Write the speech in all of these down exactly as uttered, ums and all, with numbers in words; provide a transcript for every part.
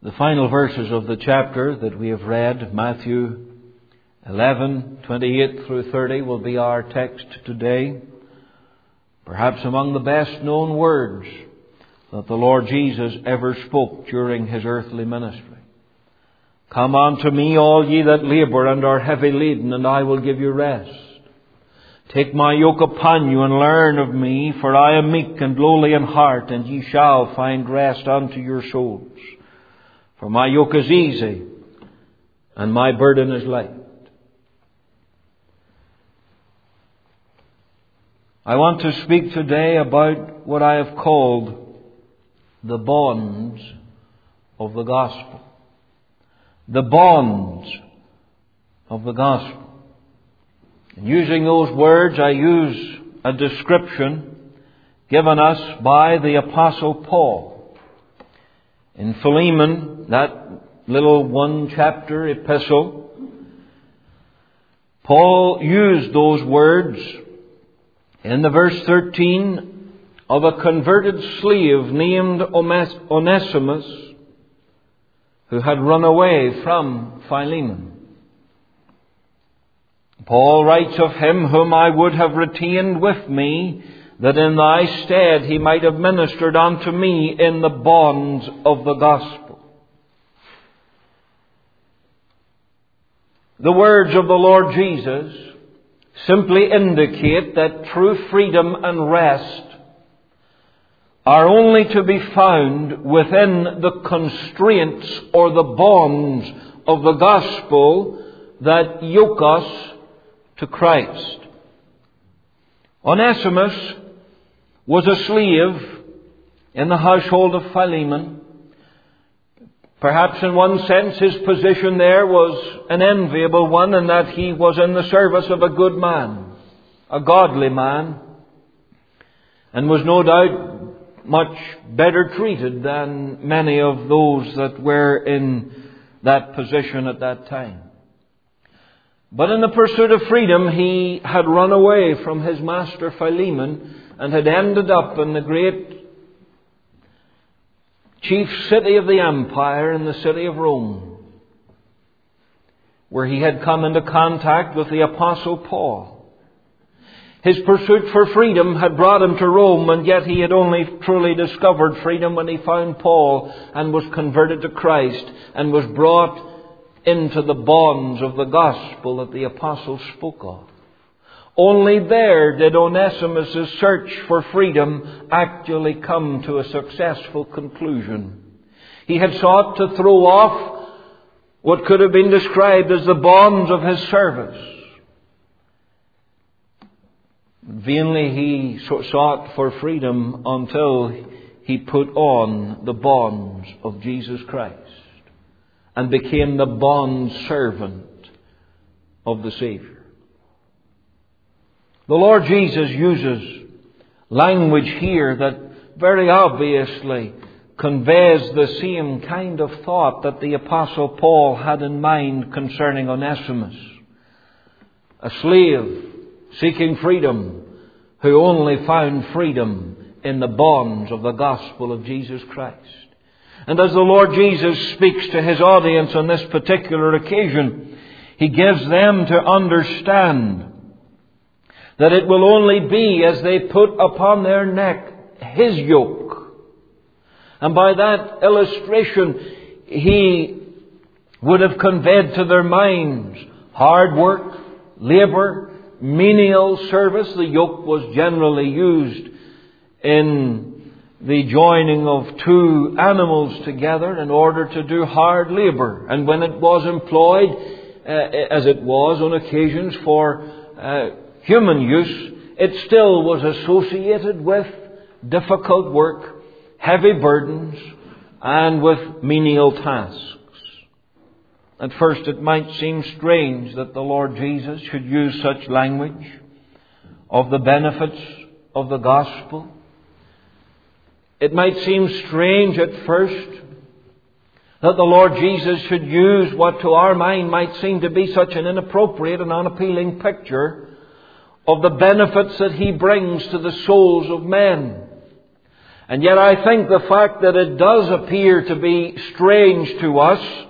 The final verses of the chapter that we have read, Matthew eleven, twenty-eight through thirty, will be our text today. Perhaps among the best known words that the Lord Jesus ever spoke during His earthly ministry. Come unto me, all ye that labour and are heavy laden, and I will give you rest. Take my yoke upon you and learn of me, for I am meek and lowly in heart, and ye shall find rest unto your souls. For my yoke is easy, and my burden is light. I want to speak today about what I have called the bonds of the gospel. The bonds of the gospel. And using those words, I use a description given us by the Apostle Paul. In Philemon, that little one-chapter epistle, Paul used those words in the verse thirteen of a converted slave named Onesimus who had run away from Philemon. Paul writes of him, whom I would have retained with me, that in thy stead he might have ministered unto me in the bonds of the gospel. The words of the Lord Jesus simply indicate that true freedom and rest are only to be found within the constraints or the bonds of the gospel that yoke us to Christ. Onesimus was a slave in the household of Philemon. Perhaps in one sense his position there was an enviable one, in that he was in the service of a good man, a godly man, and was no doubt much better treated than many of those that were in that position at that time. But in the pursuit of freedom, he had run away from his master Philemon and had ended up in the great chief city of the empire, in the city of Rome, where he had come into contact with the Apostle Paul. His pursuit for freedom had brought him to Rome, and yet he had only truly discovered freedom when he found Paul and was converted to Christ and was brought into the bonds of the gospel that the Apostle spoke of. Only there did Onesimus' search for freedom actually come to a successful conclusion. He had sought to throw off what could have been described as the bonds of his service. Vainly he sought for freedom until he put on the bonds of Jesus Christ and became the bond servant of the Savior. The Lord Jesus uses language here that very obviously conveys the same kind of thought that the Apostle Paul had in mind concerning Onesimus. A slave seeking freedom, who only found freedom in the bonds of the gospel of Jesus Christ. And as the Lord Jesus speaks to His audience on this particular occasion, He gives them to understand that it will only be as they put upon their neck His yoke. And by that illustration, He would have conveyed to their minds hard work, labour, menial service. The yoke was generally used in the joining of two animals together in order to do hard labour. And when it was employed, uh, as it was on occasions for uh, human use, it still was associated with difficult work, heavy burdens, and with menial tasks. At first it might seem strange that the Lord Jesus should use such language of the benefits of the gospel. It might seem strange at first that the Lord Jesus should use what to our mind might seem to be such an inappropriate and unappealing picture of the benefits that He brings to the souls of men. And yet I think the fact that it does appear to be strange to us,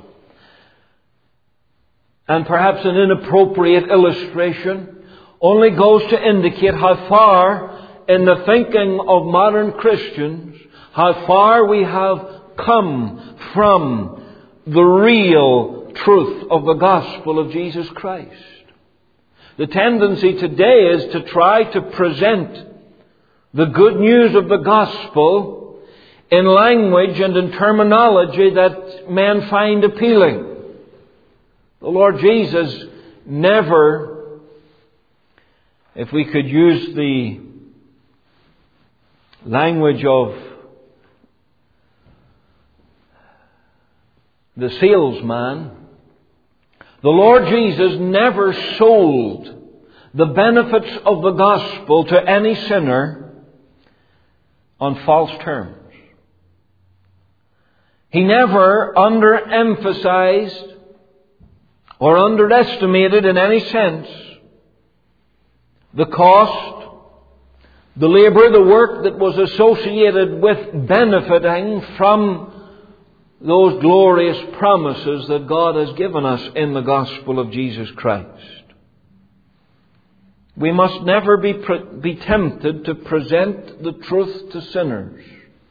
and perhaps an inappropriate illustration, only goes to indicate how far in the thinking of modern Christians, how far we have come from the real truth of the gospel of Jesus Christ. The tendency today is to try to present the good news of the gospel in language and in terminology that men find appealing. The Lord Jesus never, if we could use the language of the salesman, the Lord Jesus never sold the benefits of the gospel to any sinner on false terms. He never underemphasized or underestimated in any sense the cost, the labor, the work that was associated with benefiting from those glorious promises that God has given us in the gospel of Jesus Christ. We must never be, pre- be tempted to present the truth to sinners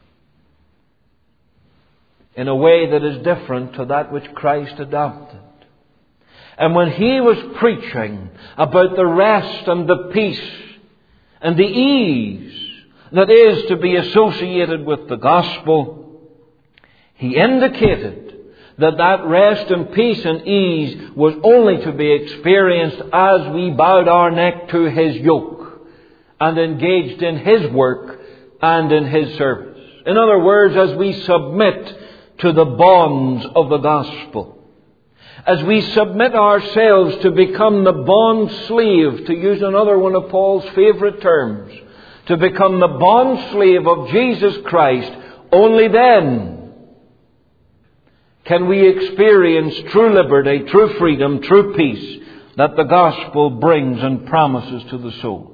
in a way that is different to that which Christ adopted. And when He was preaching about the rest and the peace and the ease that is to be associated with the gospel, He indicated that that rest and peace and ease was only to be experienced as we bowed our neck to His yoke and engaged in His work and in His service. In other words, as we submit to the bonds of the gospel. As we submit ourselves to become the bond slave, to use another one of Paul's favorite terms, to become the bond slave of Jesus Christ, only then can we experience true liberty, true freedom, true peace that the gospel brings and promises to the soul.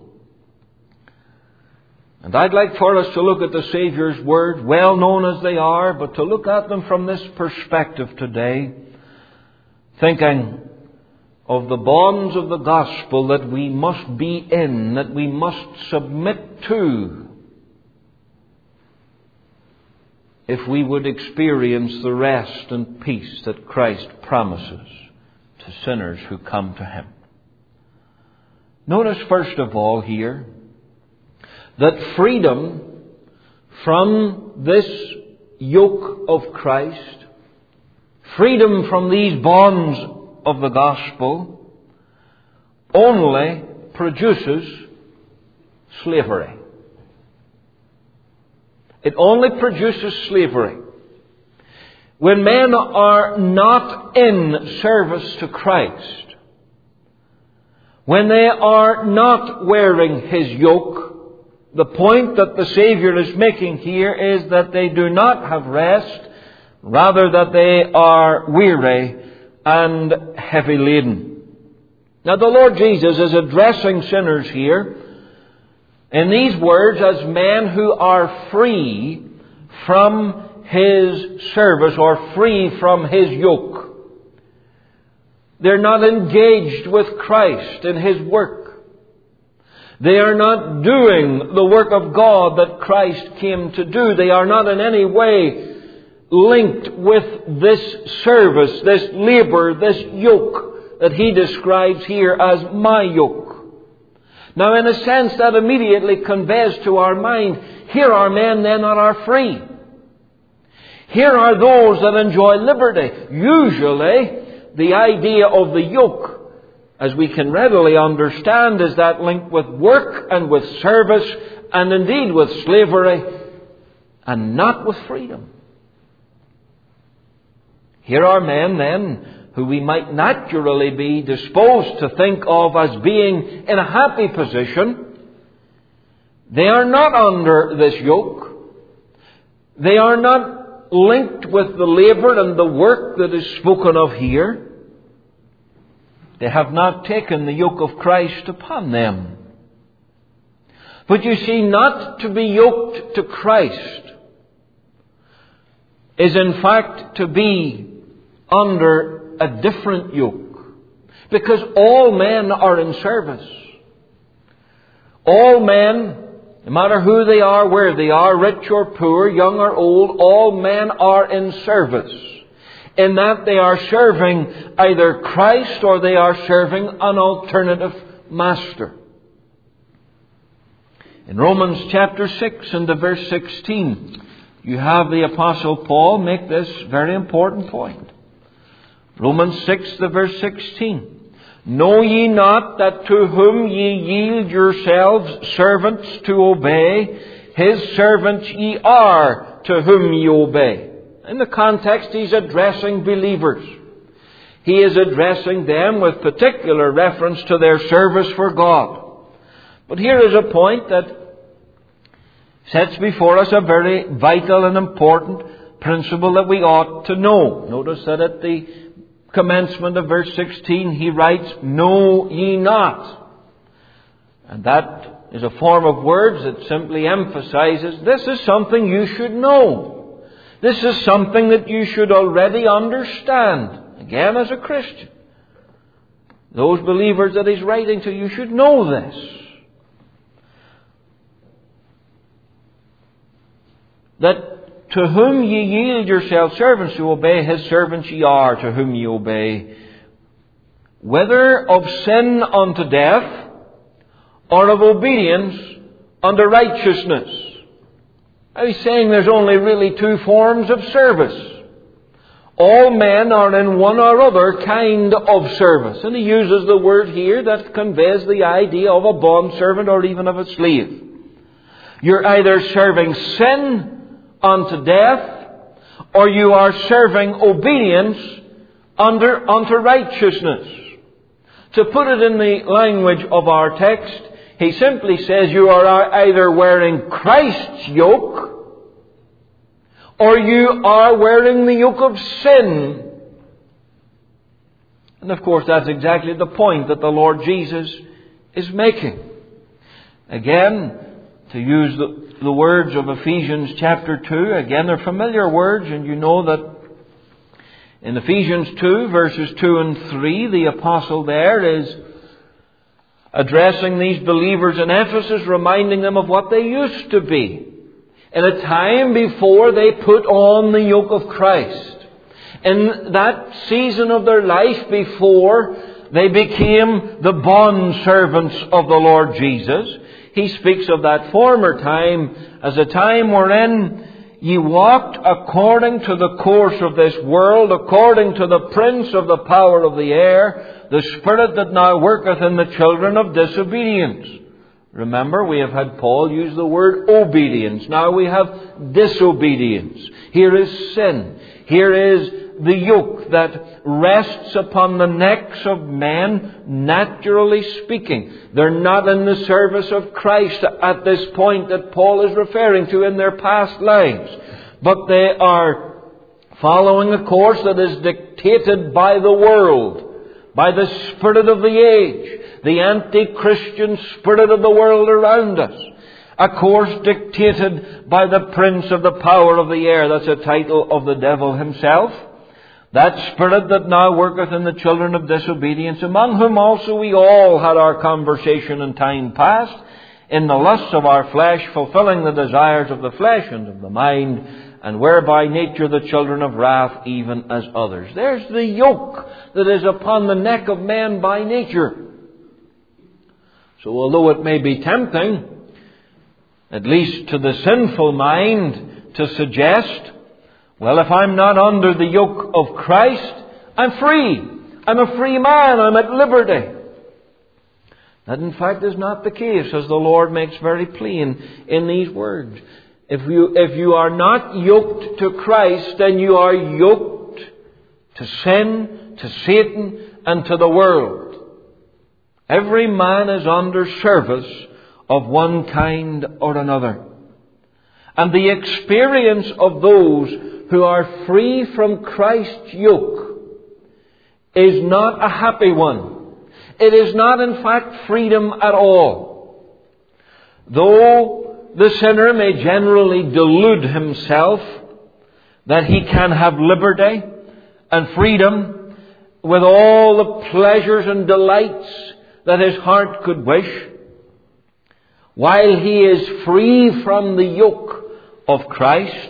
And I'd like for us to look at the Saviour's words, well known as they are, but to look at them from this perspective today, thinking of the bonds of the gospel that we must be in, that we must submit to, if we would experience the rest and peace that Christ promises to sinners who come to Him. Notice first of all here that freedom from this yoke of Christ, freedom from these bonds of the gospel, only produces slavery. It only produces slavery. When men are not in service to Christ, when they are not wearing His yoke, the point that the Savior is making here is that they do not have rest, rather that they are weary and heavy laden. Now the Lord Jesus is addressing sinners here in these words as men who are free from His service or free from His yoke. They're not engaged with Christ in His work. They are not doing the work of God that Christ came to do. They are not in any way linked with this service, this labor, this yoke that He describes here as my yoke. Now, in a sense, that immediately conveys to our mind, here are men then that are free. Here are those that enjoy liberty. Usually, the idea of the yoke, as we can readily understand, is that linked with work and with service and indeed with slavery and not with freedom. Here are men then who we might naturally be disposed to think of as being in a happy position. They are not under this yoke. They are not linked with the labor and the work that is spoken of here. They have not taken the yoke of Christ upon them. But you see, not to be yoked to Christ is in fact to be under a different yoke. Because all men are in service. All men, no matter who they are, where they are, rich or poor, young or old, all men are in service. In that they are serving either Christ or they are serving an alternative master. In Romans chapter six and the verse sixteen, you have the Apostle Paul make this very important point. Romans six, the verse sixteen. Know ye not that to whom ye yield yourselves servants to obey, his servants ye are to whom ye obey? In the context, he's addressing believers. He is addressing them with particular reference to their service for God. But here is a point that sets before us a very vital and important principle that we ought to know. Notice that at the commencement of verse sixteen, he writes, know ye not. And that is a form of words that simply emphasizes this is something you should know. This is something that you should already understand. Again, as a Christian. Those believers that he's writing to, you should know this. That to whom ye yield yourselves servants to obey, his servants ye are to whom ye obey. Whether of sin unto death, or of obedience unto righteousness. Now he's saying there's only really two forms of service. All men are in one or other kind of service. And he uses the word here that conveys the idea of a bondservant or even of a slave. You're either serving sin unto death, or you are serving obedience under, unto righteousness. To put it in the language of our text, he simply says you are either wearing Christ's yoke, or you are wearing the yoke of sin. And of course that's exactly the point that the Lord Jesus is making. Again, to use the, the words of Ephesians chapter two, again they're familiar words, and you know that in Ephesians two verses two and three, the apostle there is addressing these believers in Ephesus, reminding them of what they used to be in a time before they put on the yoke of Christ. In that season of their life before they became the bondservants of the Lord Jesus, he speaks of that former time as a time wherein ye walked according to the course of this world, according to the prince of the power of the air, the spirit that now worketh in the children of disobedience. Remember, we have had Paul use the word obedience. Now we have disobedience. Here is sin. Here is the yoke that rests upon the necks of men, naturally speaking. They're not in the service of Christ at this point that Paul is referring to in their past lives. But they are following a course that is dictated by the world, by the spirit of the age, the anti-Christian spirit of the world around us. A course dictated by the prince of the power of the air. That's a title of the devil himself. That spirit that now worketh in the children of disobedience, among whom also we all had our conversation in time past, in the lusts of our flesh, fulfilling the desires of the flesh and of the mind, and were by nature the children of wrath, even as others. There's the yoke that is upon the neck of man by nature. So although it may be tempting, at least to the sinful mind, to suggest, well, if I'm not under the yoke of Christ, I'm free. I'm a free man. I'm at liberty. That, in fact, is not the case, as the Lord makes very plain in these words. If you, if you are not yoked to Christ, then you are yoked to sin, to Satan, and to the world. Every man is under service of one kind or another. And the experience of those who are free from Christ's yoke is not a happy one. It is not, in fact, freedom at all. Though the sinner may generally delude himself that he can have liberty and freedom with all the pleasures and delights that his heart could wish, while he is free from the yoke of Christ,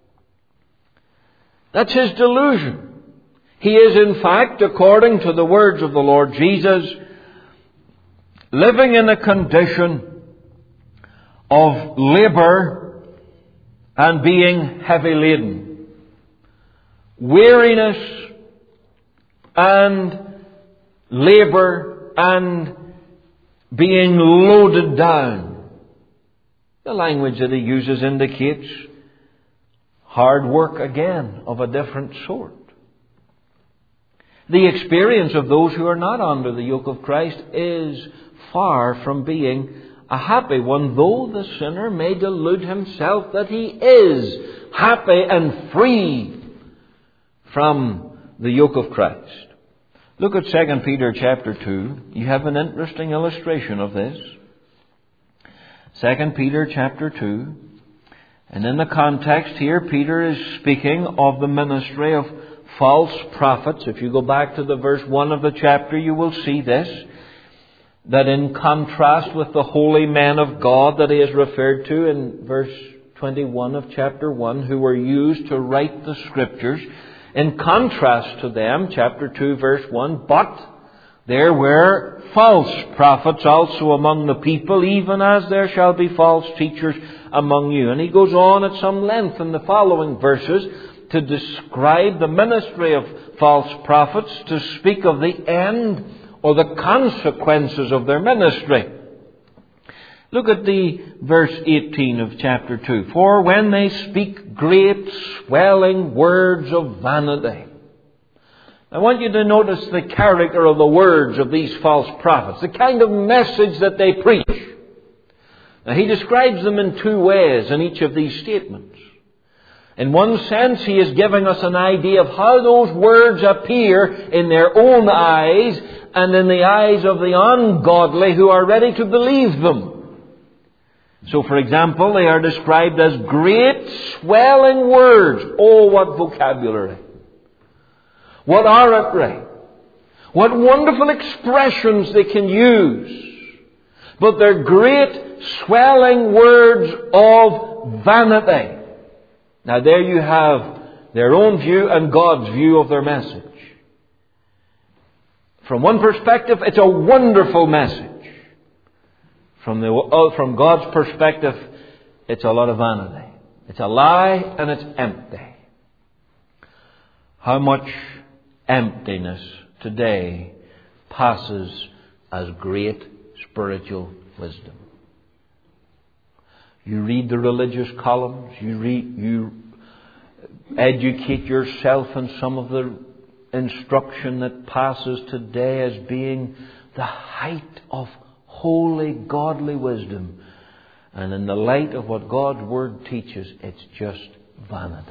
that's his delusion. He is, in fact, according to the words of the Lord Jesus, living in a condition of labour and being heavy laden, weariness and labour and being loaded down. The language that he uses indicates hard work again of a different sort. The experience of those who are not under the yoke of Christ is far from being a happy one, though the sinner may delude himself that he is happy and free from the yoke of Christ. Look at Second Peter chapter two. You have an interesting illustration of this. Second Peter chapter two. And in the context here, Peter is speaking of the ministry of false prophets. If you go back to the verse one of the chapter, you will see this. That in contrast with the holy men of God that he is referred to in verse twenty-one of chapter one, who were used to write the Scriptures, in contrast to them, chapter two, verse one, but there were false prophets also among the people, even as there shall be false teachers among you. And he goes on at some length in the following verses to describe the ministry of false prophets, to speak of the end or the consequences of their ministry. Look at the verse eighteen of chapter two. For when they speak great swelling words of vanity. I want you to notice the character of the words of these false prophets, the kind of message that they preach. Now he describes them in two ways in each of these statements. In one sense, he is giving us an idea of how those words appear in their own eyes and in the eyes of the ungodly who are ready to believe them. So, for example, they are described as great swelling words. Oh, what vocabulary! What oratory! What wonderful expressions they can use! But they're great swelling words of vanity. Now there you have their own view and God's view of their message. From one perspective, it's a wonderful message. From the uh, from God's perspective, it's a lot of vanity. It's a lie and it's empty. How much emptiness today passes as great spiritual wisdom. You read the religious columns, you read, you educate yourself in some of the instruction that passes today as being the height of holy, godly wisdom. And in the light of what God's Word teaches, it's just vanity.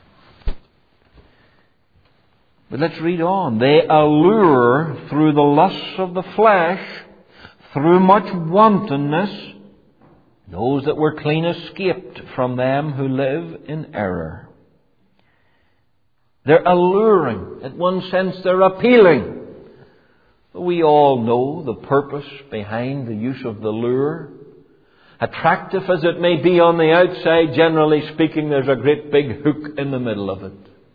But let's read on. They allure through the lusts of the flesh, through much wantonness, those that were clean escaped from them who live in error. They're alluring. In one sense, they're appealing. We all know the purpose behind the use of the lure. Attractive as it may be on the outside, generally speaking, there's a great big hook in the middle of it.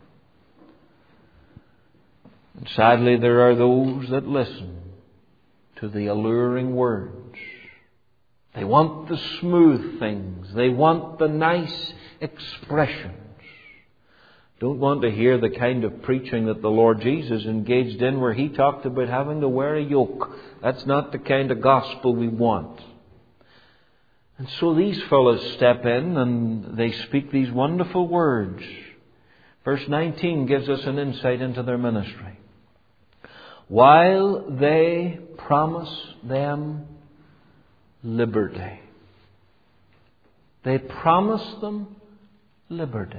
And sadly, there are those that listen to the alluring words. They want the smooth things. They want the nice expressions. Don't want to hear the kind of preaching that the Lord Jesus engaged in where He talked about having to wear a yoke. That's not the kind of gospel we want. And so these fellows step in and they speak these wonderful words. Verse nineteen gives us an insight into their ministry. While they promise them liberty. They promise them liberty.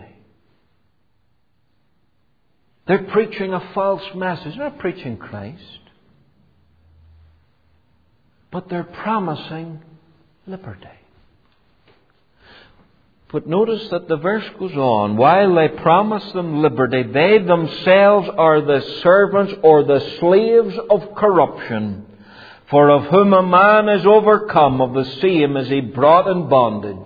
They're preaching a false message. They're not preaching Christ. But they're promising liberty. But notice that the verse goes on. While they promise them liberty, they themselves are the servants or the slaves of corruption. For of whom a man is overcome, of the same is he brought in bondage.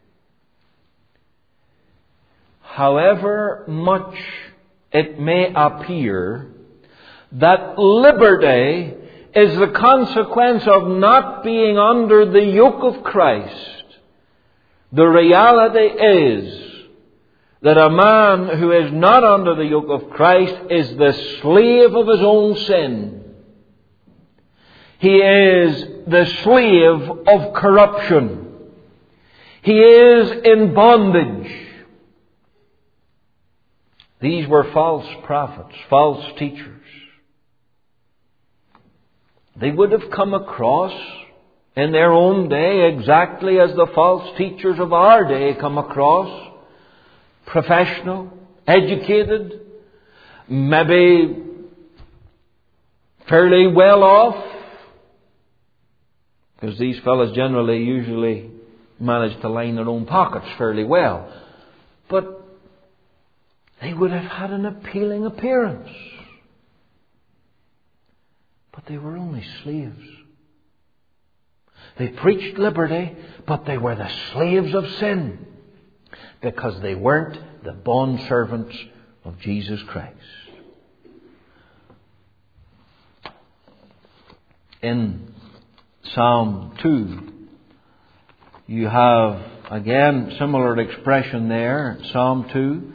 However much it may appear that liberty is the consequence of not being under the yoke of Christ, the reality is that a man who is not under the yoke of Christ is the slave of his own sin. He is the slave of corruption. He is in bondage. These were false prophets, false teachers. They would have come across in their own day exactly as the false teachers of our day come across. Professional, educated, maybe fairly well off. Because these fellas generally usually manage to line their own pockets fairly well. But they would have had an appealing appearance. But they were only slaves. They preached liberty, but they were the slaves of sin. Because they weren't the bondservants of Jesus Christ. In Psalm two, you have, again, similar expression there. Psalm two.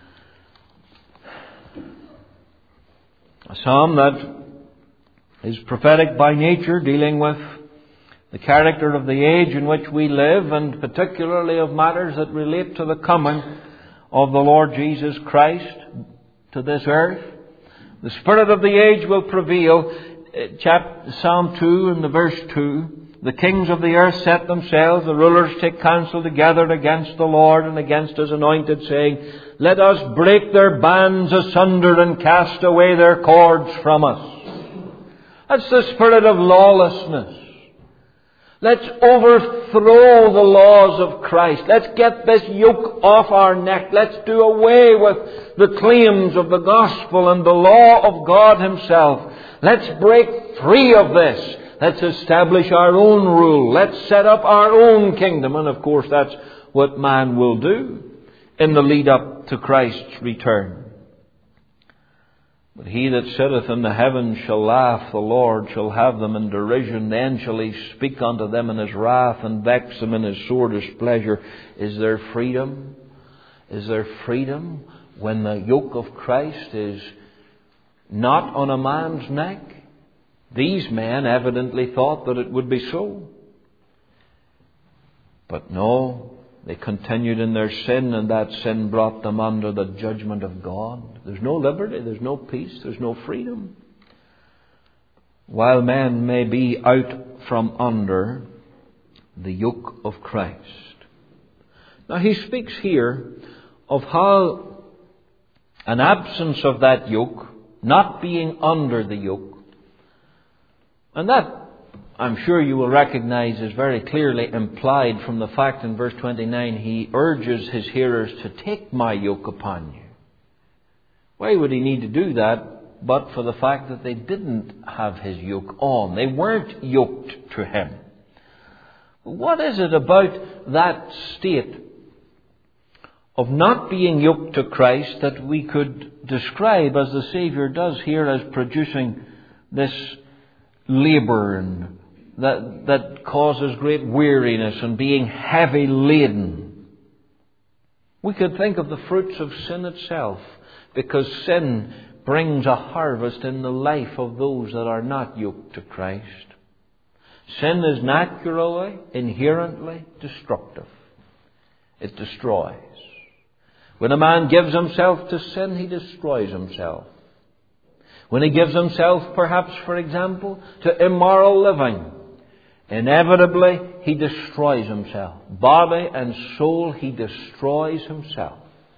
A psalm that is prophetic by nature, dealing with the character of the age in which we live, and particularly of matters that relate to the coming of the Lord Jesus Christ to this earth. The spirit of the age will prevail. Chapter, Psalm two and the verse two. The kings of the earth set themselves, the rulers take counsel together against the Lord and against His anointed, saying, let us break their bands asunder and cast away their cords from us. That's the spirit of lawlessness. Let's overthrow the laws of Christ. Let's get this yoke off our neck. Let's do away with the claims of the gospel and the law of God Himself. Let's break free of this. Let's establish our own rule. Let's set up our own kingdom. And of course that's what man will do in the lead up to Christ's return. But he that sitteth in the heavens shall laugh, the Lord shall have them in derision. Then shall He speak unto them in His wrath, and vex them in His sore displeasure. Is there freedom? Is there freedom when the yoke of Christ is not on a man's neck? These men evidently thought that it would be so. But no, they continued in their sin, and that sin brought them under the judgment of God. There's no liberty, there's no peace, there's no freedom. While men may be out from under the yoke of Christ. Now he speaks here of how an absence of that yoke, not being under the yoke, and that, I'm sure you will recognize, is very clearly implied from the fact in verse twenty-nine, he urges his hearers to take my yoke upon you. Why would he need to do that but for the fact that they didn't have his yoke on? They weren't yoked to him. What is it about that state of not being yoked to Christ that we could describe, as the Saviour does here, as producing this labour and that, that causes great weariness and being heavy laden? We could think of the fruits of sin itself, because sin brings a harvest in the life of those that are not yoked to Christ. Sin is naturally, inherently destructive. It destroys. When a man gives himself to sin, he destroys himself. When he gives himself, perhaps, for example, to immoral living, inevitably he destroys himself. Body and soul, he destroys himself.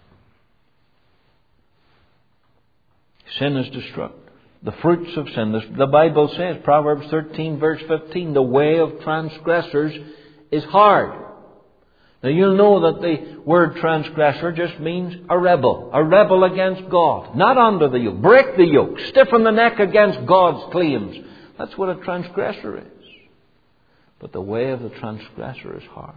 Sin is destructive. The fruits of sin. The Bible says, Proverbs thirteen, verse fifteen, the way of transgressors is hard. Now you'll know that the word transgressor just means a rebel. A rebel against God. Not under the yoke. Break the yoke. Stiffen the neck against God's claims. That's what a transgressor is. But the way of the transgressor is hard.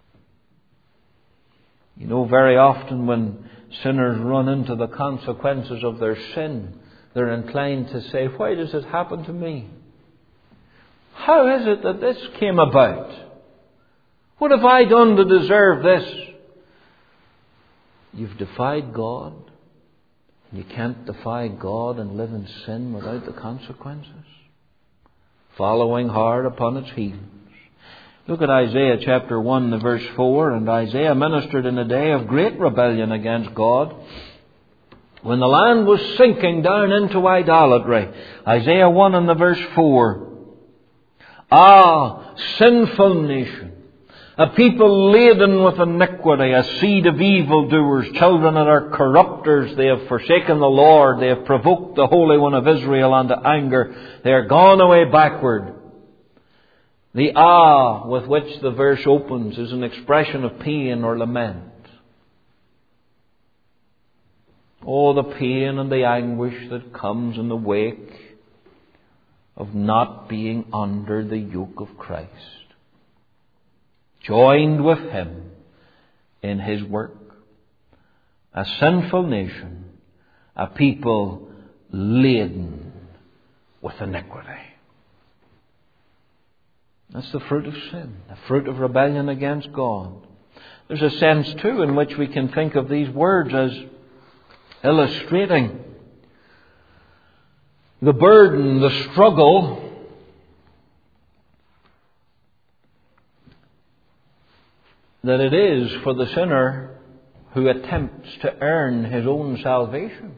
You know, very often when sinners run into the consequences of their sin, they're inclined to say, why does it happen to me? How is it that this came about? What have I done to deserve this? You've defied God. You can't defy God and live in sin without the consequences. Following hard upon its heels. Look at Isaiah chapter one, the verse four. And Isaiah ministered in a day of great rebellion against God, when the land was sinking down into idolatry. Isaiah one and the verse four. Ah, sinful nation, a people laden with iniquity, a seed of evildoers, children that are corrupters. They have forsaken the Lord. They have provoked the Holy One of Israel unto anger. They are gone away backward. The ah with which the verse opens is an expression of pain or lament. Oh, the pain and the anguish that comes in the wake of not being under the yoke of Christ. Joined with Him in His work. A sinful nation, a people laden with iniquity. That's the fruit of sin, the fruit of rebellion against God. There's a sense, too, in which we can think of these words as illustrating the burden, the struggle that it is for the sinner who attempts to earn his own salvation,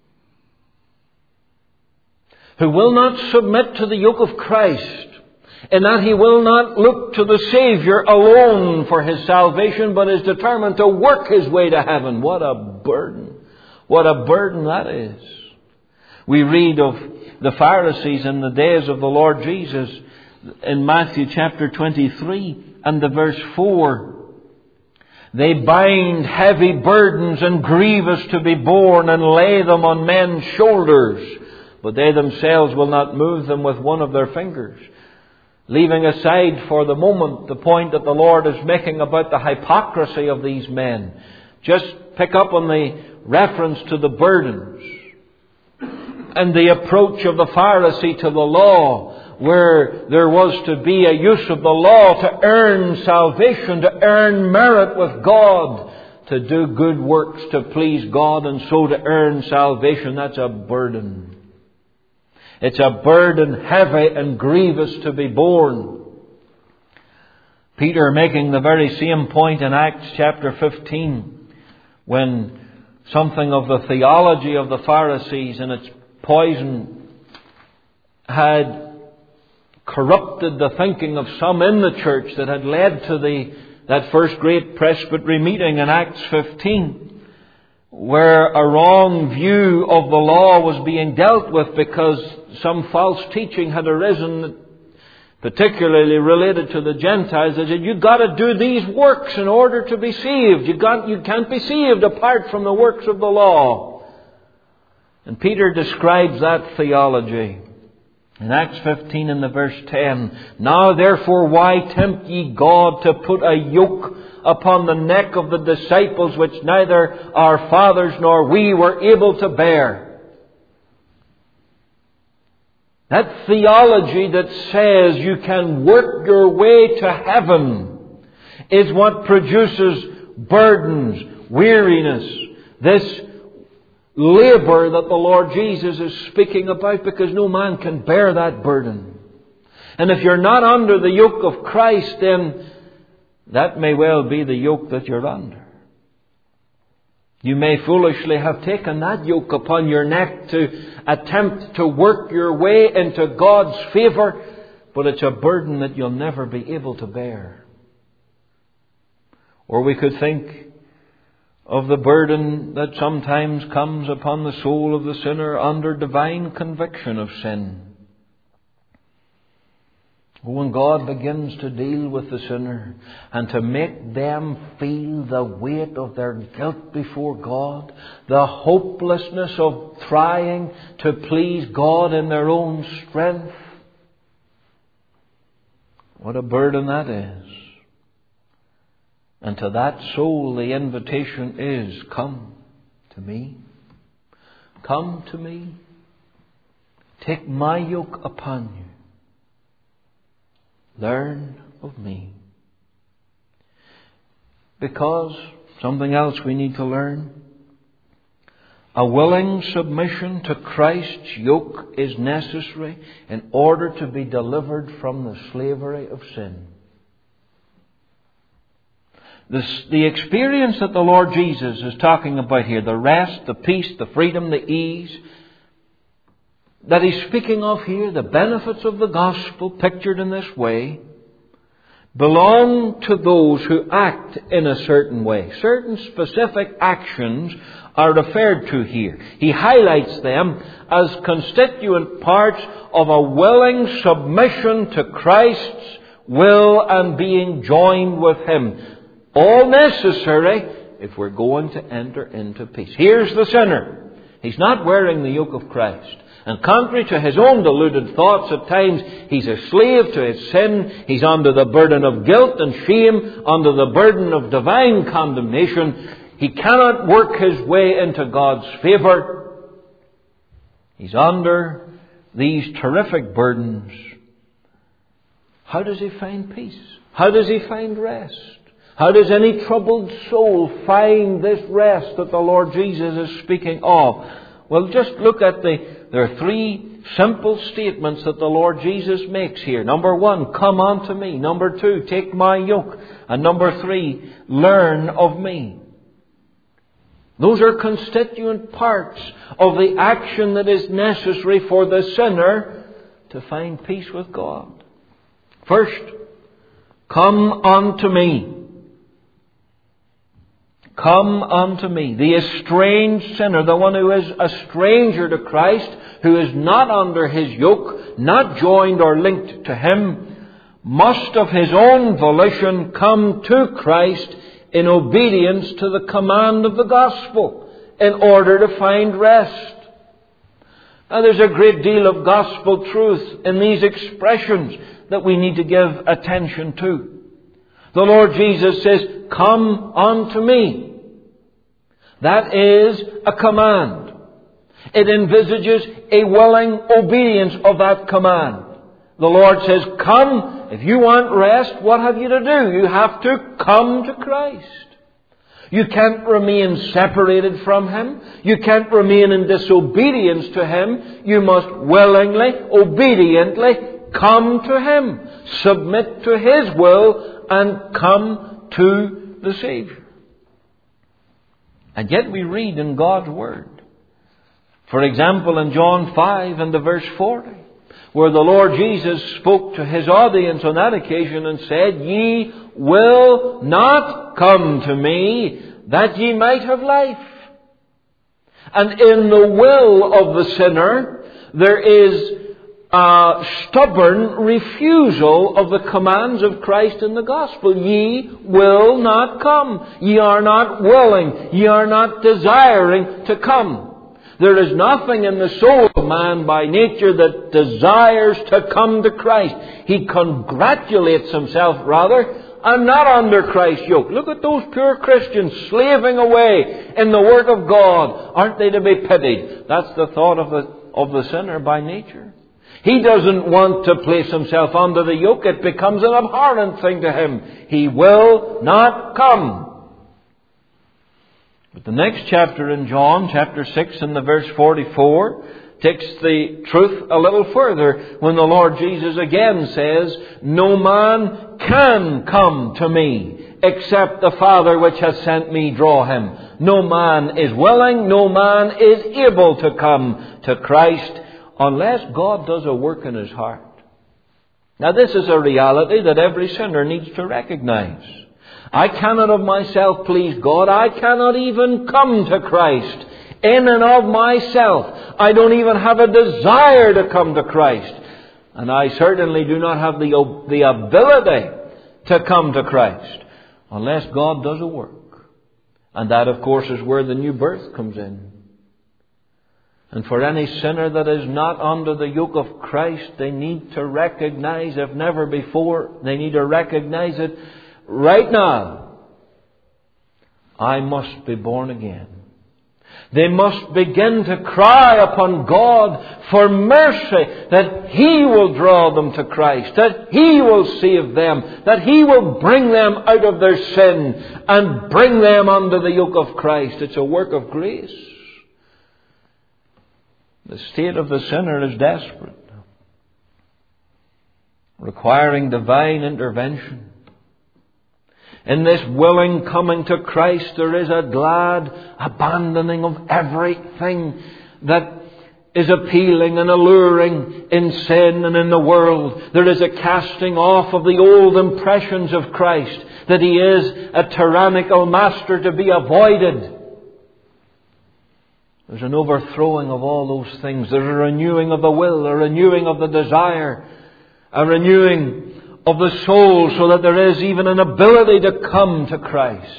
who will not submit to the yoke of Christ, in that he will not look to the Savior alone for his salvation, but is determined to work his way to heaven. What a burden. What a burden that is. We read of the Pharisees in the days of the Lord Jesus in Matthew chapter twenty-three and the verse four. They bind heavy burdens and grievous to be borne and lay them on men's shoulders, but they themselves will not move them with one of their fingers. Leaving aside for the moment the point that the Lord is making about the hypocrisy of these men, just pick up on the reference to the burdens and the approach of the Pharisee to the law, where there was to be a use of the law to earn salvation, to earn merit with God, to do good works to please God, and so to earn salvation. That's a burden. It's a burden heavy and grievous to be borne. Peter making the very same point in Acts chapter fifteen, when something of the theology of the Pharisees and its poison had corrupted the thinking of some in the church, that had led to the that first great presbytery meeting in Acts fifteen, where a wrong view of the law was being dealt with because some false teaching had arisen, particularly related to the Gentiles, that said, you've got to do these works in order to be saved. You got, you can't be saved apart from the works of the law. And Peter describes that theology in Acts fifteen in the verse ten. Now therefore why tempt ye God to put a yoke upon the neck of the disciples, which neither our fathers nor we were able to bear? That theology that says you can work your way to heaven is what produces burdens, weariness, this labour that the Lord Jesus is speaking about, because no man can bear that burden. And if you're not under the yoke of Christ, then that may well be the yoke that you're under. You may foolishly have taken that yoke upon your neck to attempt to work your way into God's favour, but it's a burden that you'll never be able to bear. Or we could think of the burden that sometimes comes upon the soul of the sinner under divine conviction of sin. When God begins to deal with the sinner and to make them feel the weight of their guilt before God, the hopelessness of trying to please God in their own strength, what a burden that is. And to that soul the invitation is, come to me. Come to me. Take my yoke upon you. Learn of me. Because something else we need to learn. A willing submission to Christ's yoke is necessary in order to be delivered from the slavery of sin. This, the experience that the Lord Jesus is talking about here, the rest, the peace, the freedom, the ease, that He's speaking of here, the benefits of the gospel pictured in this way, belong to those who act in a certain way. Certain specific actions are referred to here. He highlights them as constituent parts of a willing submission to Christ's will and being joined with Him. All necessary if we're going to enter into peace. Here's the sinner. He's not wearing the yoke of Christ. And contrary to his own deluded thoughts, at times he's a slave to his sin. He's under the burden of guilt and shame, under the burden of divine condemnation. He cannot work his way into God's favour. He's under these terrific burdens. How does he find peace? How does he find rest? How does any troubled soul find this rest that the Lord Jesus is speaking of? Well, just look at the, there are three simple statements that the Lord Jesus makes here. Number one, come unto me. Number two, take my yoke. And number three, learn of me. Those are constituent parts of the action that is necessary for the sinner to find peace with God. First, come unto me. Come unto me. The estranged sinner, the one who is a stranger to Christ, who is not under His yoke, not joined or linked to Him, must of his own volition come to Christ in obedience to the command of the gospel in order to find rest. Now, there's a great deal of gospel truth in these expressions that we need to give attention to. The Lord Jesus says, come unto me. That is a command. It envisages a willing obedience of that command. The Lord says, come. If you want rest, what have you to do? You have to come to Christ. You can't remain separated from Him. You can't remain in disobedience to Him. You must willingly, obediently come to Him. Submit to His will and come to the Savior. And yet we read in God's Word, for example in John five and the verse forty, where the Lord Jesus spoke to His audience on that occasion and said, ye will not come to me that ye might have life. And in the will of the sinner, there is a stubborn refusal of the commands of Christ in the gospel. Ye will not come. Ye are not willing. Ye are not desiring to come. There is nothing in the soul of man by nature that desires to come to Christ. He congratulates himself, rather, I'm not under Christ's yoke. Look at those poor Christians slaving away in the work of God. Aren't they to be pitied? That's the thought of the, of the sinner by nature. He doesn't want to place himself under the yoke. It becomes an abhorrent thing to him. He will not come. But the next chapter in John, chapter six and the verse forty-four, takes the truth a little further when the Lord Jesus again says, no man can come to me except the Father which has sent me draw him. No man is willing, no man is able to come to Christ unless God does a work in his heart. Now, this is a reality that every sinner needs to recognize. I cannot of myself please God. I cannot even come to Christ in and of myself. I don't even have a desire to come to Christ. And I certainly do not have the, the ability to come to Christ unless God does a work. And that, of course, is where the new birth comes in. And for any sinner that is not under the yoke of Christ, they need to recognize, if never before, they need to recognize it right now. I must be born again. They must begin to cry upon God for mercy, that He will draw them to Christ, that He will save them, that He will bring them out of their sin and bring them under the yoke of Christ. It's a work of grace. The state of the sinner is desperate, requiring divine intervention. In this willing coming to Christ, there is a glad abandoning of everything that is appealing and alluring in sin and in the world. There is a casting off of the old impressions of Christ, that He is a tyrannical master to be avoided. There's an overthrowing of all those things. There's a renewing of the will, a renewing of the desire, a renewing of the soul, so that there is even an ability to come to Christ.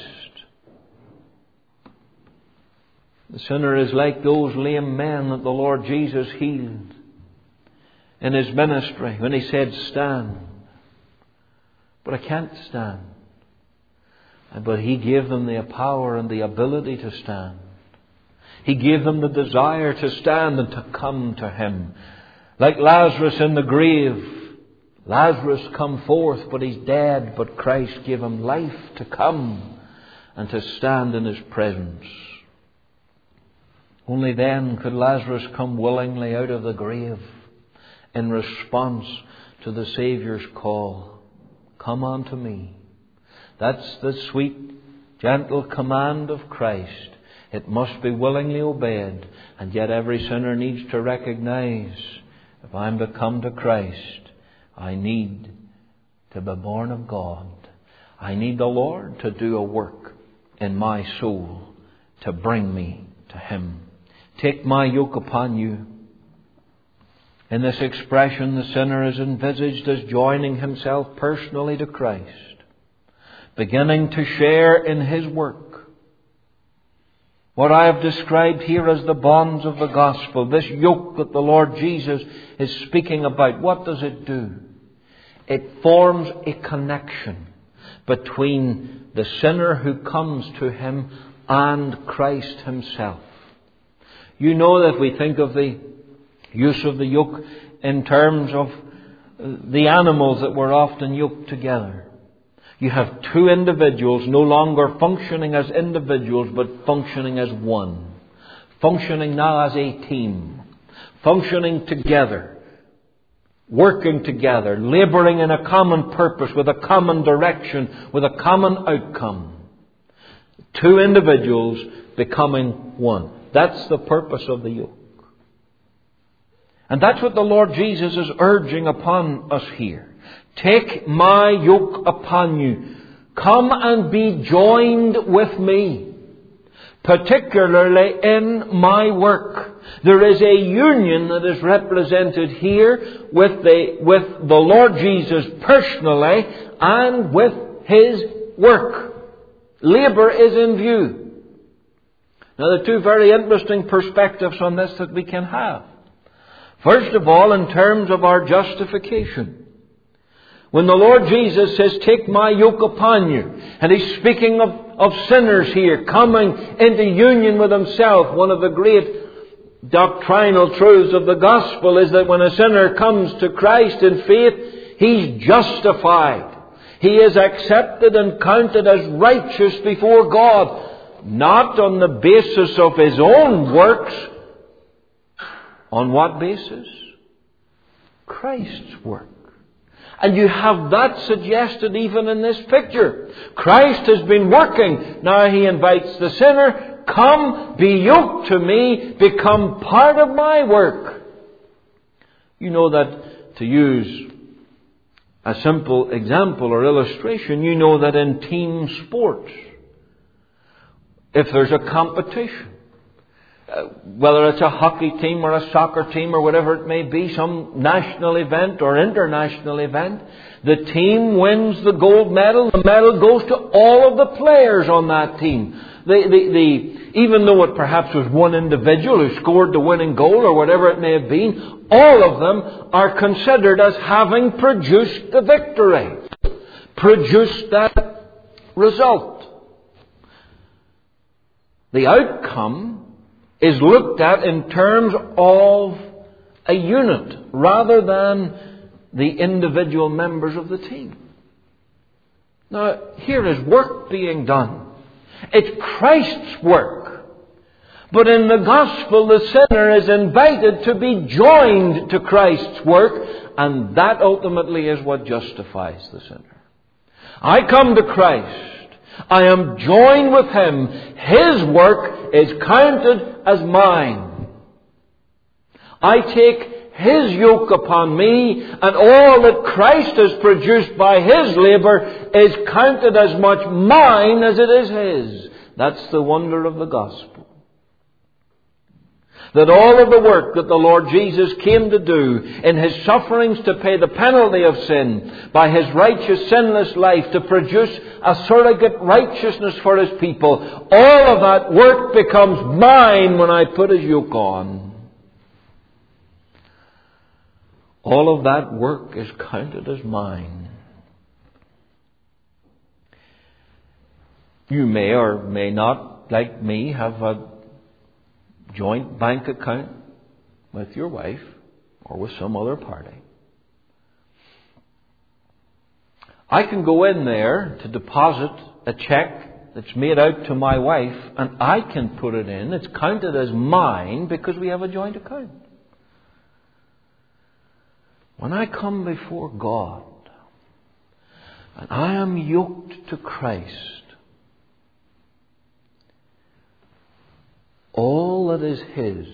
The sinner is like those lame men that the Lord Jesus healed in His ministry when He said, "Stand." But I can't stand. But He gave them the power and the ability to stand. He gave them the desire to stand and to come to Him. Like Lazarus in the grave. Lazarus come forth, but he's dead. But Christ gave him life to come and to stand in His presence. Only then could Lazarus come willingly out of the grave in response to the Saviour's call. Come unto me. That's the sweet, gentle command of Christ. It must be willingly obeyed. And yet every sinner needs to recognize, if I'm to come to Christ, I need to be born of God. I need the Lord to do a work in my soul to bring me to Him. Take my yoke upon you. In this expression, the sinner is envisaged as joining himself personally to Christ, beginning to share in His work. What I have described here as the bonds of the gospel, this yoke that the Lord Jesus is speaking about, what does it do? It forms a connection between the sinner who comes to Him and Christ Himself. You know that we think of the use of the yoke in terms of the animals that were often yoked together. You have two individuals no longer functioning as individuals, but functioning as one. Functioning now as a team. Functioning together. Working together. Labouring in a common purpose, with a common direction, with a common outcome. Two individuals becoming one. That's the purpose of the yoke. And that's what the Lord Jesus is urging upon us here. Take my yoke upon you. Come and be joined with me, particularly in my work. There is a union that is represented here with the, with the Lord Jesus personally and with His work. Labour is in view. Now, there are two very interesting perspectives on this that we can have. First of all, in terms of our justification. When the Lord Jesus says, take my yoke upon you, and He's speaking of, of sinners here coming into union with Himself. One of the great doctrinal truths of the gospel is that when a sinner comes to Christ in faith, he's justified. He is accepted and counted as righteous before God, not on the basis of his own works. On what basis? Christ's work. And you have that suggested even in this picture. Christ has been working. Now He invites the sinner, come, be yoked to me, become part of my work. You know that, to use a simple example or illustration, you know that in team sports, if there's a competition, uh, whether it's a hockey team or a soccer team or whatever it may be, some national event or international event, the team wins the gold medal. The medal goes to all of the players on that team. The, the, the, even though it perhaps was one individual who scored the winning goal or whatever it may have been, all of them are considered as having produced the victory, produced that result. The outcome is looked at in terms of a unit rather than the individual members of the team. Now, here is work being done. It's Christ's work. But in the gospel, the sinner is invited to be joined to Christ's work, and that ultimately is what justifies the sinner. I come to Christ. I am joined with Him. His work is counted as mine. I take His yoke upon me, and all that Christ has produced by His labour is counted as much mine as it is His. That's the wonder of the gospel. That all of the work that the Lord Jesus came to do in His sufferings to pay the penalty of sin, by His righteous, sinless life to produce a surrogate righteousness for His people, all of that work becomes mine when I put His yoke on. All of that work is counted as mine. You may or may not, like me, have a joint bank account with your wife or with some other party. I can go in there to deposit a check that's made out to my wife, and I can put it in. It's counted as mine because we have a joint account. When I come before God and I am yoked to Christ, all that is His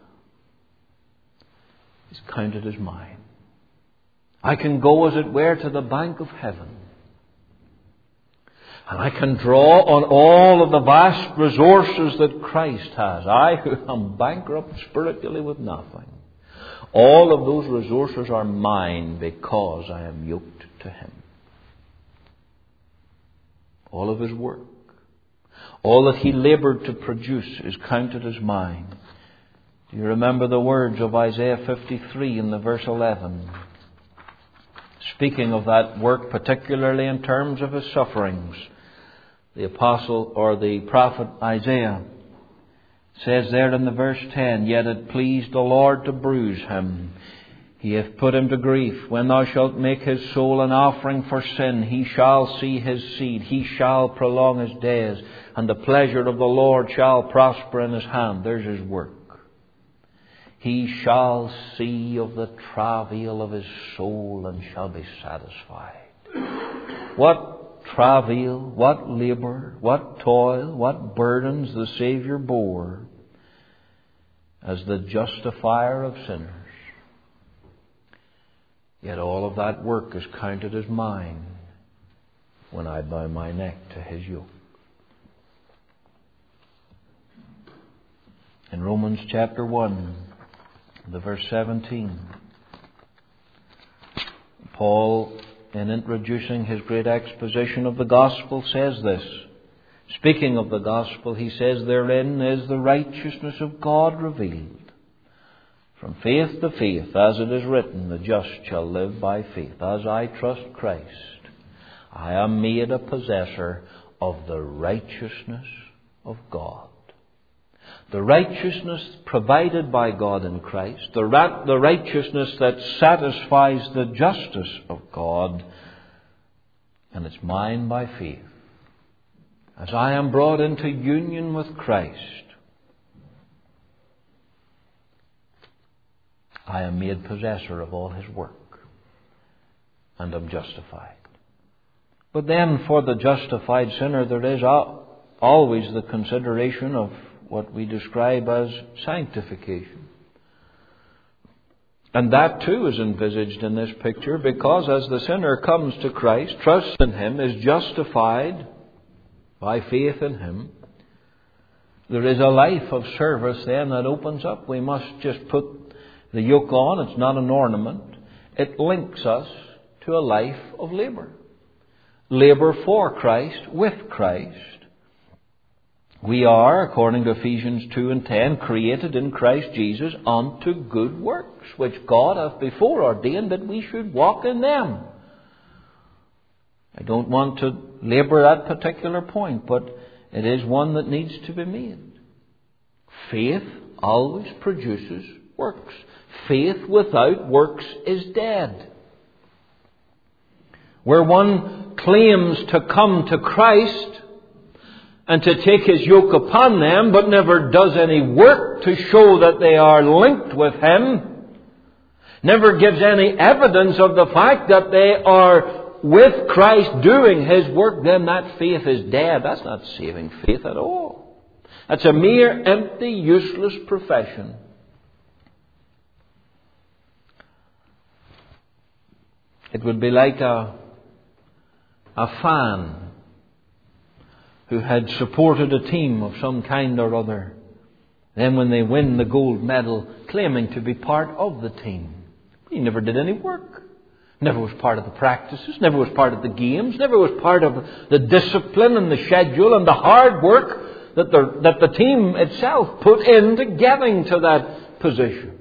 is counted as mine. I can go, as it were, to the bank of heaven, and I can draw on all of the vast resources that Christ has. I who am bankrupt spiritually with nothing. All of those resources are mine because I am yoked to Him. All of His work, all that He laboured to produce is counted as mine. Do you remember the words of Isaiah fifty-three in the verse eleven? Speaking of that work, particularly in terms of His sufferings, the apostle or the prophet Isaiah says there in the verse ten, "Yet it pleased the Lord to bruise Him. He hath put Him to grief. When thou shalt make His soul an offering for sin, He shall see His seed. He shall prolong His days. And the pleasure of the Lord shall prosper in His hand." There's His work. "He shall see of the travail of His soul and shall be satisfied." What travail, what labour, what toil, what burdens the Saviour bore as the justifier of sinners. Yet all of that work is counted as mine when I bow my neck to His yoke. In Romans chapter one, the verse seventeen, Paul, in introducing his great exposition of the gospel, says this. Speaking of the gospel, he says, "Therein is the righteousness of God revealed, from faith to faith, as it is written, the just shall live by faith. As I trust Christ, I am made a possessor of the righteousness of God." The righteousness provided by God in Christ, the, ra- the righteousness that satisfies the justice of God, and it's mine by faith. As I am brought into union with Christ, I am made possessor of all His work, and am justified. But then for the justified sinner, there is always the consideration of what we describe as sanctification. And that too is envisaged in this picture, because as the sinner comes to Christ, trusts in Him, is justified by faith in Him, There is a life of service then that opens up. We must just put the yoke on. It's not an ornament. It links us to a life of labour. Labour for Christ, with Christ. We are, according to Ephesians two and ten, created in Christ Jesus unto good works, which God hath before ordained that we should walk in them. I don't want to labour that particular point, but it is one that needs to be made. Faith always produces works. Faith without works is dead. Where one claims to come to Christ and to take His yoke upon them, but never does any work to show that they are linked with Him, never gives any evidence of the fact that they are with Christ doing His work, then that faith is dead. That's not saving faith at all. That's a mere empty, useless profession. It would be like a, a fan who had supported a team of some kind or other. Then when they win the gold medal, claiming to be part of the team. He never did any work. Never was part of the practices, never was part of the games, never was part of the discipline and the schedule and the hard work that the, that the team itself put into getting to that position.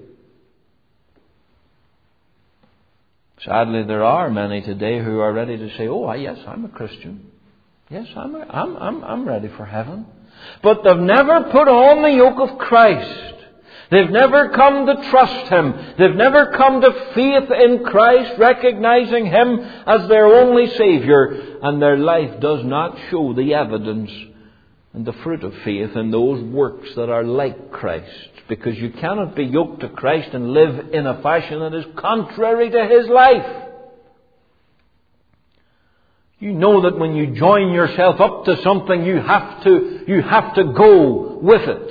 Sadly, there are many today who are ready to say, oh, yes, I'm a Christian. Yes, I'm, a, I'm, I'm, I'm ready for heaven. But they've never put on the yoke of Christ. They've never come to trust Him. They've never come to faith in Christ, recognizing Him as their only Saviour. And their life does not show the evidence and the fruit of faith in those works that are like Christ. Because you cannot be yoked to Christ and live in a fashion that is contrary to His life. You know that when you join yourself up to something, you have to, you have to go with it.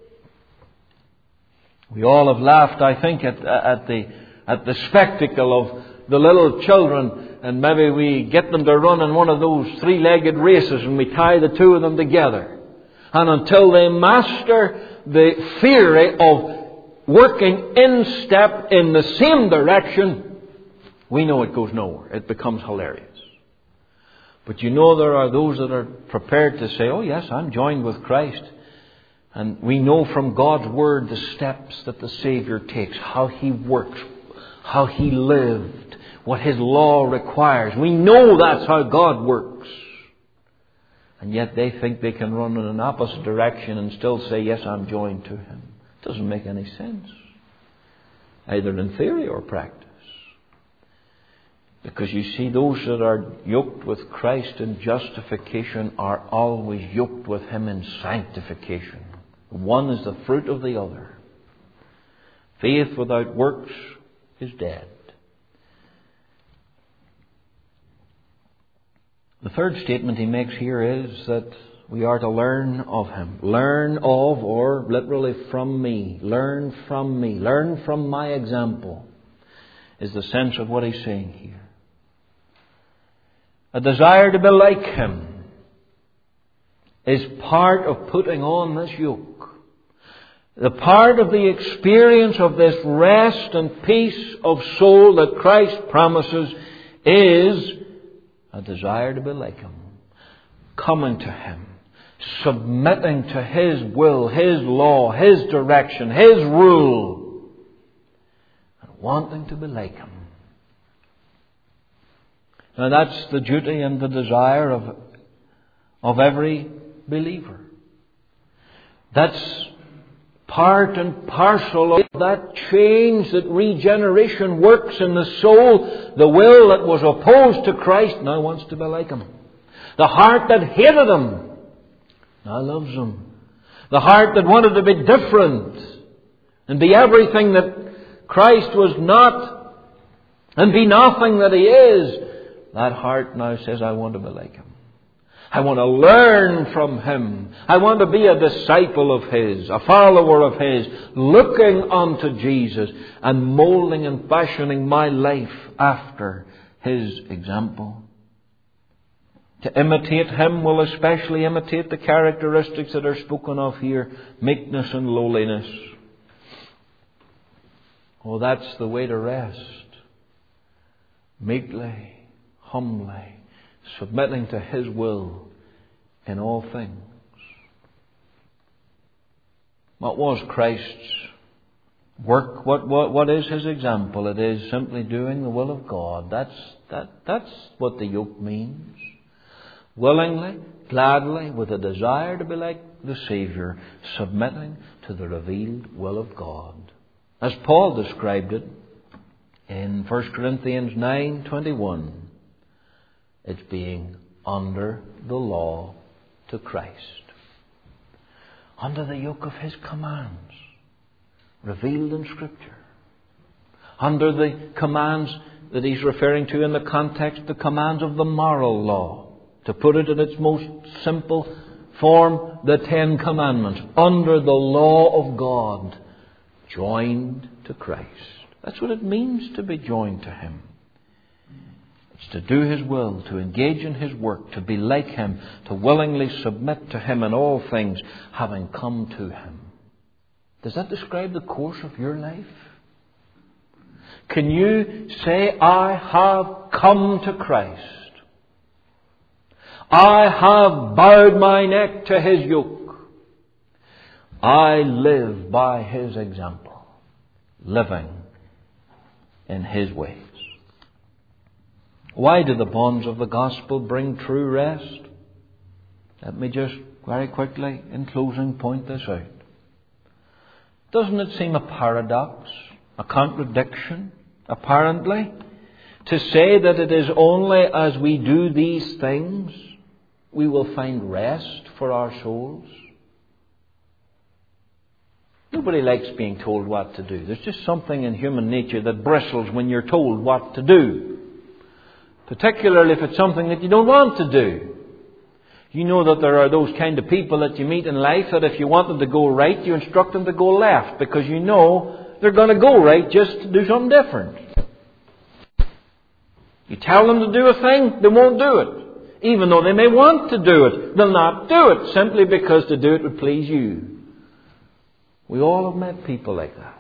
We all have laughed, I think, at, at the at the spectacle of the little children, and maybe we get them to run in one of those three-legged races and we tie the two of them together. And until they master the theory of working in step in the same direction, we know it goes nowhere. It becomes hilarious. But you know there are those that are prepared to say, oh yes, I'm joined with Christ. And we know from God's Word the steps that the Saviour takes, how He works, how He lived, what His law requires. We know that's how God works. And yet they think they can run in an opposite direction and still say, yes, I'm joined to Him. It doesn't make any sense, either in theory or practice. Because you see, those that are yoked with Christ in justification are always yoked with Him in sanctification. One is the fruit of the other. Faith without works is dead. The third statement he makes here is that we are to learn of Him. Learn of, or literally from me. Learn from me. Learn from my example is the sense of what he's saying here. A desire to be like Him is part of putting on this yoke. The part of the experience of this rest and peace of soul that Christ promises is a desire to be like Him. Coming to Him. Submitting to His will, His law, His direction, His rule. And wanting to be like Him. Now that's the duty and the desire of, of every believer. That's part and parcel of that change that regeneration works in the soul. The will that was opposed to Christ now wants to be like Him. The heart that hated Him now loves Him. The heart that wanted to be different and be everything that Christ was not and be nothing that He is, that heart now says, I want to be like Him. I want to learn from Him. I want to be a disciple of His, a follower of His, looking unto Jesus and moulding and fashioning my life after His example. To imitate Him will especially imitate the characteristics that are spoken of here, meekness and lowliness. Oh, that's the way to rest. Meekly, humbly, submitting to His will in all things. What was Christ's work? What, what, what is His example? It is simply doing the will of God. That's, that, that's what the yoke means. Willingly, gladly, with a desire to be like the Saviour, submitting to the revealed will of God. As Paul described it in First Corinthians nine twenty-one, it's being under the law to Christ. Under the yoke of His commands, revealed in Scripture. Under the commands that he's referring to in the context, the commands of the moral law. To put it in its most simple form, the Ten Commandments. Under the law of God, joined to Christ. That's what it means to be joined to Him. It's to do His will, to engage in His work, to be like Him, to willingly submit to Him in all things, having come to Him. Does that describe the course of your life? Can you say, I have come to Christ? I have bowed my neck to His yoke. I live by His example, living in His ways. Why do the bonds of the gospel bring true rest? Let me just very quickly, in closing, point this out. Doesn't it seem a paradox, a contradiction, apparently, to say that it is only as we do these things we will find rest for our souls? Nobody likes being told what to do. There's just something in human nature that bristles when you're told what to do. Particularly if it's something that you don't want to do. You know that there are those kind of people that you meet in life that if you want them to go right, you instruct them to go left. Because you know they're going to go right just to do something different. You tell them to do a thing, they won't do it. Even though they may want to do it, they'll not do it simply because to do it would please you. We all have met people like that.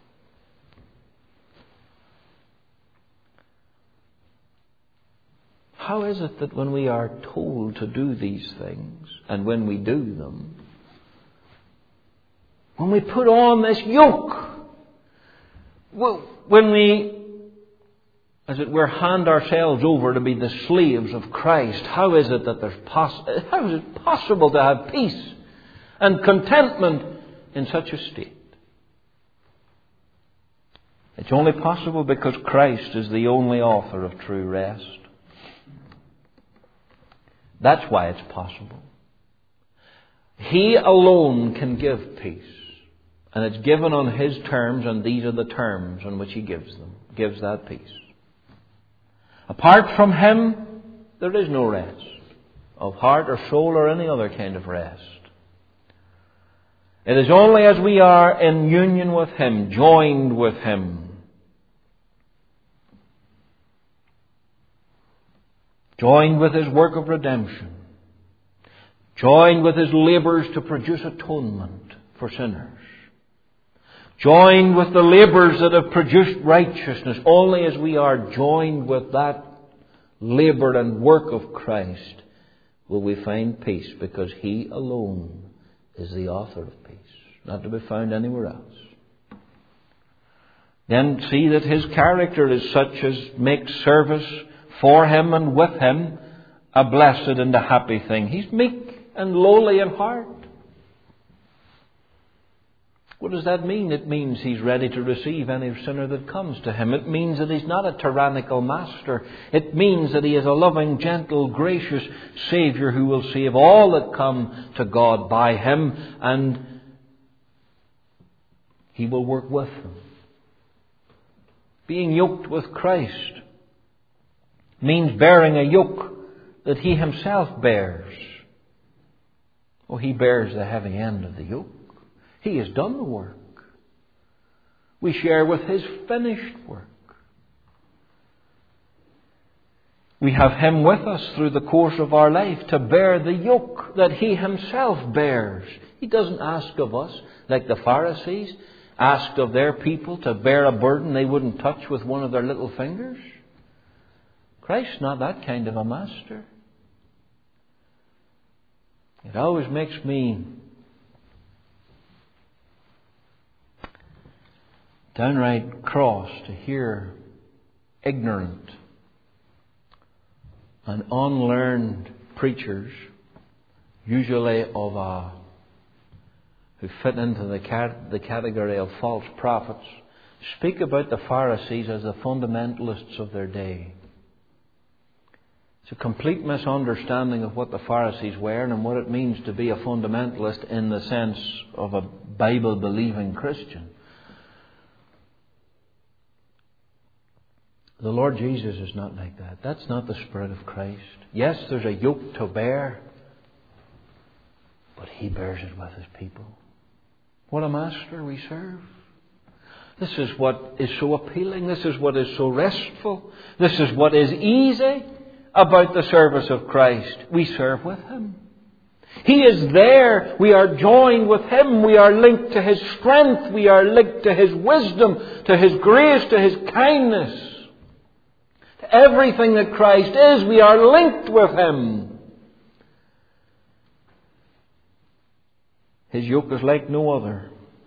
How is it that when we are told to do these things, and when we do them, when we put on this yoke, when we, as it were, hand ourselves over to be the slaves of Christ, how is it that there's poss- how is it possible to have peace and contentment in such a state? It's only possible because Christ is the only author of true rest. That's why it's possible. He alone can give peace. And it's given on His terms, and these are the terms on which He gives them. Gives that peace. Apart from Him, there is no rest. Of heart or soul or any other kind of rest. It is only as we are in union with Him, joined with Him, joined with His work of redemption, joined with His labours to produce atonement for sinners, joined with the labours that have produced righteousness. Only as we are joined with that labour and work of Christ will we find peace, because He alone is the author of peace, not to be found anywhere else. Then see that His character is such as makes service for Him and with Him a blessed and a happy thing. He's meek and lowly in heart. What does that mean? It means He's ready to receive any sinner that comes to Him. It means that He's not a tyrannical master. It means that He is a loving, gentle, gracious Saviour who will save all that come to God by Him, and He will work with them. Being yoked with Christ means bearing a yoke that He Himself bears. Oh, He bears the heavy end of the yoke. He has done the work. We share with His finished work. We have Him with us through the course of our life to bear the yoke that He Himself bears. He doesn't ask of us, like the Pharisees asked of their people, to bear a burden they wouldn't touch with one of their little fingers. Christ's not that kind of a master. It always makes me downright cross to hear ignorant and unlearned preachers, usually of a, who fit into the, cat, the category of false prophets, speak about the Pharisees as the fundamentalists of their day. It's a complete misunderstanding of what the Pharisees were and what it means to be a fundamentalist in the sense of a Bible-believing Christian. The Lord Jesus is not like that. That's not the Spirit of Christ. Yes, there's a yoke to bear, but He bears it with His people. What a master we serve. This is what is so appealing. This is what is so restful. This is what is easy about the service of Christ. We serve with Him. He is there. We are joined with Him. We are linked to His strength. We are linked to His wisdom, to His grace, to His kindness. To everything that Christ is, we are linked with Him. His yoke is like no other.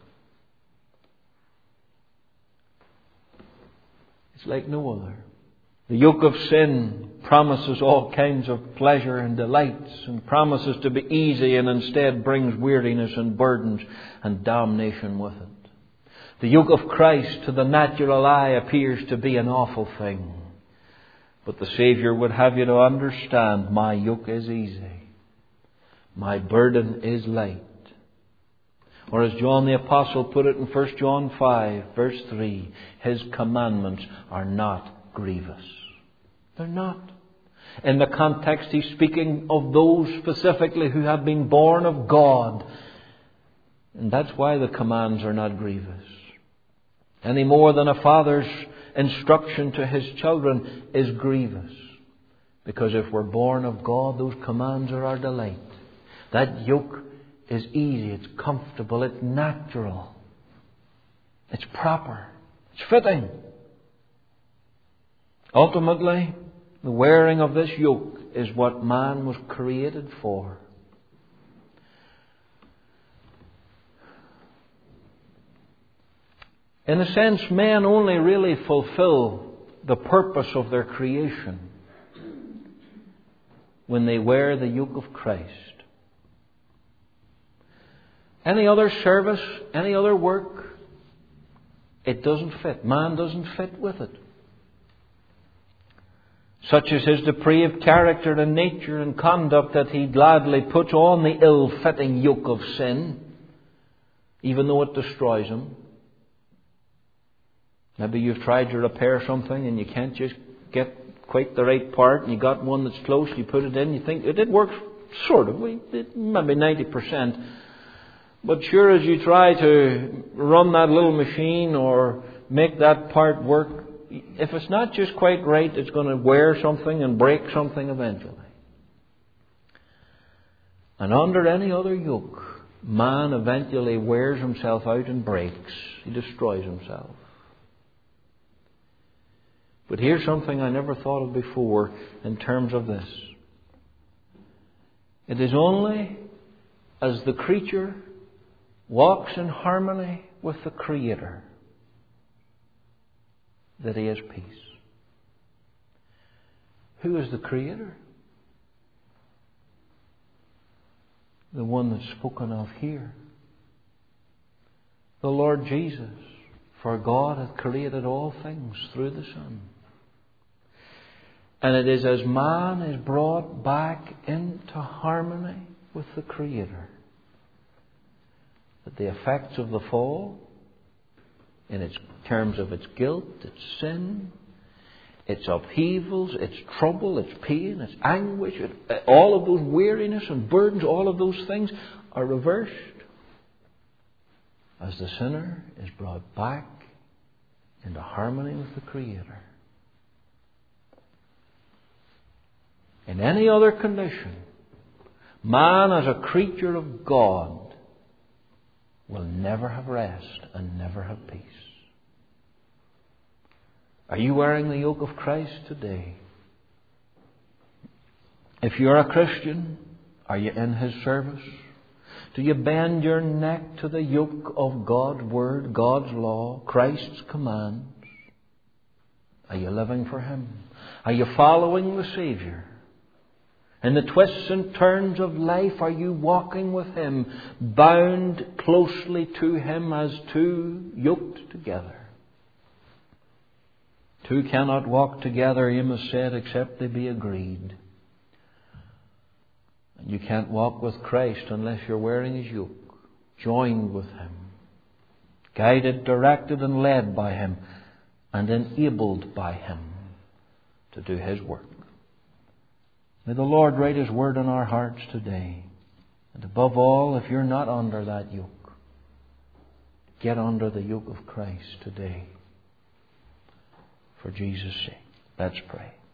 It's like no other. The yoke of sin promises all kinds of pleasure and delights and promises to be easy, and instead brings weariness and burdens and damnation with it. The yoke of Christ to the natural eye appears to be an awful thing. But the Saviour would have you to understand, my yoke is easy. My burden is light. Or as John the Apostle put it in First John five, verse three, His commandments are not grievous. They're not. In the context, He's speaking of those specifically who have been born of God. And that's why the commands are not grievous. Any more than a father's instruction to his children is grievous. Because if we're born of God, those commands are our delight. That yoke is easy, it's comfortable, it's natural. It's proper. It's fitting. Ultimately, the wearing of this yoke is what man was created for. In a sense, men only really fulfill the purpose of their creation when they wear the yoke of Christ. Any other service, any other work, it doesn't fit. Man doesn't fit with it. Such is his depraved character and nature and conduct that he gladly puts on the ill-fitting yoke of sin, even though it destroys him. Maybe you've tried to repair something and you can't just get quite the right part, and you got one that's close, you put it in, you think it did work sort of, maybe ninety percent. But sure as you try to run that little machine or make that part work, if it's not just quite right, it's going to wear something and break something eventually. And under any other yoke, man eventually wears himself out and breaks. He destroys himself. But here's something I never thought of before in terms of this. It is only as the creature walks in harmony with the Creator that he has peace. Who is the Creator? The one that's spoken of here. The Lord Jesus. For God hath created all things through the Son. And it is as man is brought back into harmony with the Creator that the effects of the fall, in its terms of its guilt, its sin, its upheavals, its trouble, its pain, its anguish, it, all of those weariness and burdens, all of those things are reversed as the sinner is brought back into harmony with the Creator. In any other condition, man as a creature of God will never have rest and never have peace. Are you wearing the yoke of Christ today? If you're a Christian, are you in His service? Do you bend your neck to the yoke of God's Word, God's law, Christ's commands? Are you living for Him? Are you following the Saviour? In the twists and turns of life, are you walking with Him, bound closely to Him as two yoked together? Two cannot walk together, Amos said, except they be agreed. And you can't walk with Christ unless you're wearing His yoke, joined with Him, guided, directed and led by Him, and enabled by Him to do His work. May the Lord write His word in our hearts today. And above all, if you're not under that yoke, get under the yoke of Christ today. For Jesus' sake. Let's pray.